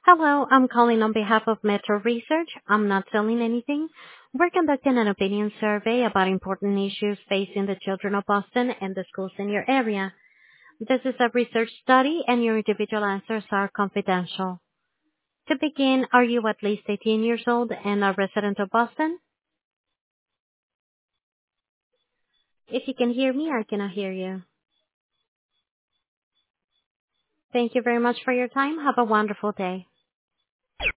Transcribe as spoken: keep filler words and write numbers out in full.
Hello, I'm calling on behalf of Metro Research. I'm not selling anything. We're conducting an opinion survey about important issues facing the children of Boston and the schools in your area. This is a research study and your individual answers are confidential. To begin, are you at least eighteen years old and a resident of Boston? If you can hear me, I cannot hear you. Thank you very much for your time. Have a wonderful day.